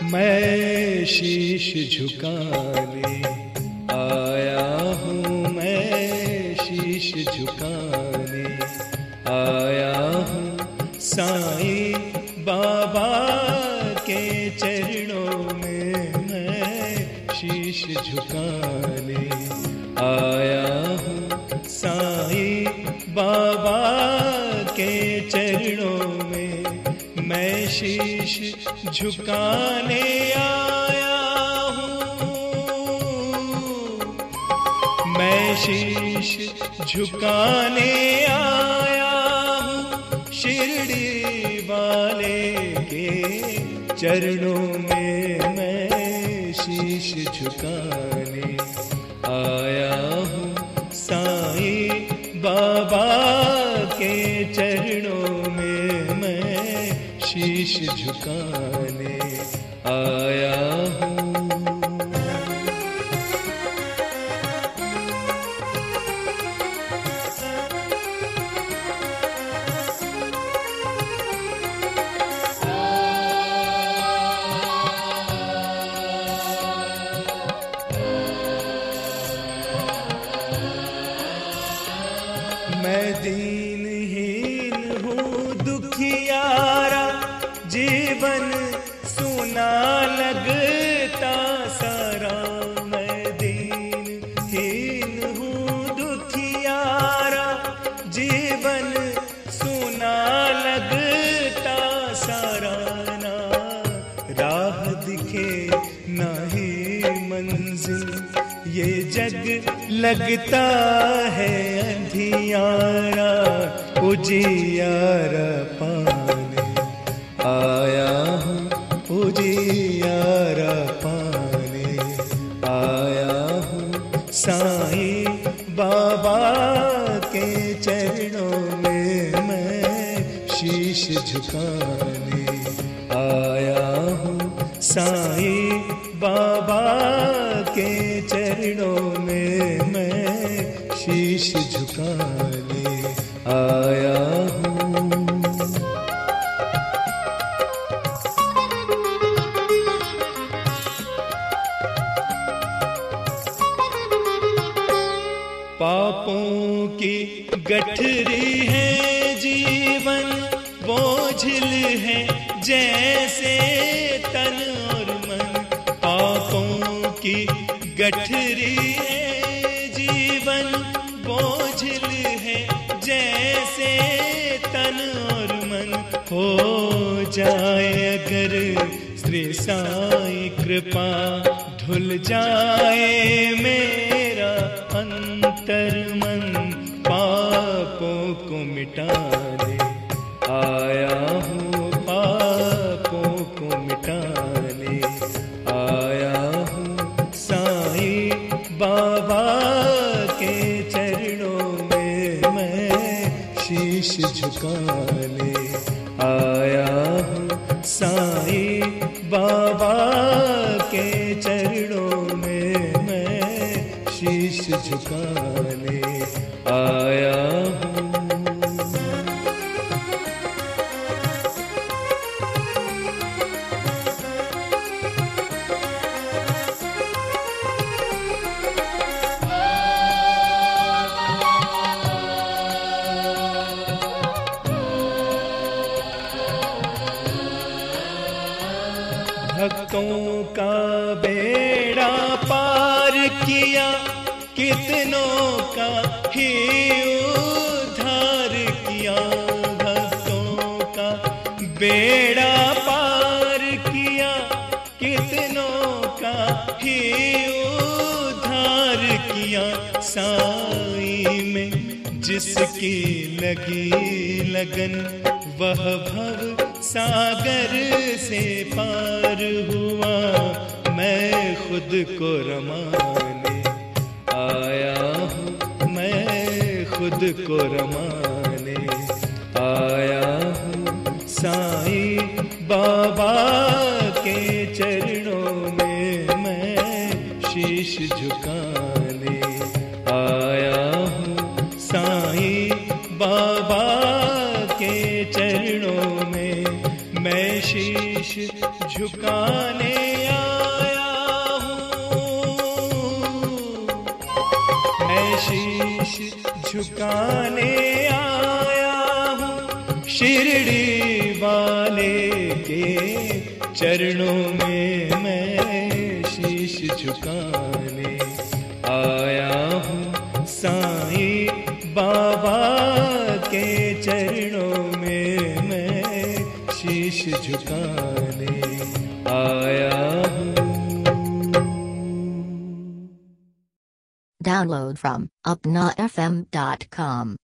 मैं शीश झुकाने आया हूँ, मैं शीश झुकाने आया हूँ साईं बाबा के चरणों में। मैं शीश झुकाने आया हूँ साईं बाबा के चरणों में। मैं शीश झुकाने आया हूँ, मैं शीश झुकाने आया हूँ शिरडी वाले के चरणों में। मैं शीश झुकाने आया हूँ साईं बाबा के चरणों में। मैं शीश झुकाने आया हूँ। मैं दीनहीन हूँ दुखियारा, जीवन सुना लगता सारा। मैं दीनहीन हूँ दुखियारा, जीवन सुना लगता सारा। ना राह दिखे ना ही मंजिल, ये जग लगता है अंधियारा। उजियारा पाने आया हूँ, उजियारा पाने आया हूँ साईं बाबा के चरणों में। मैं शीश झुकाने आया हूँ साईं बाबा के चरणों में। मैं शीश झुकाने आया हूँ। पापों की गठरी है जीवन, बोझिल है जैसे तन और मन। पापों की गठरी है जीवन, बोझिल है जैसे तन और मन। हो जाए अगर श्री साईं कृपा, धुल जाए मेरा अंतर मन। पापों को मिटाने आया हूँ, पापों को मिटाने आया हूँ साईं बाबा के चरणों में। मैं शीश झुकाने आया हूँ साईं बाबा के चरणों में। मैं शीश झुकाने आया हूँ। भक्तों का बेड़ा पार किया, कितनों का ही उद्धार किया। भक्तों का बेड़ा पार किया, कितनों का ही उद्धार किया। साईं में जिसकी लगी लगन, वह भव सागर से पार हुआ। मैं खुद को रमाने आया हूँ, मैं खुद को रमाने आया हूँ साईं बाबा के चरणों में। मैं शीश झुकाने आया हूँ साईं बाबा के चरणों में। मैं शीश झुकाने आया हूँ, मैं शीश झुकाने आया हूँ, शिरडी वाले के चरणों में मैं शीश झुकाने आया हूँ, साईं बाबा के चरणों में मैं शीश झुकाने आया हूँ। Download from upnafm.com.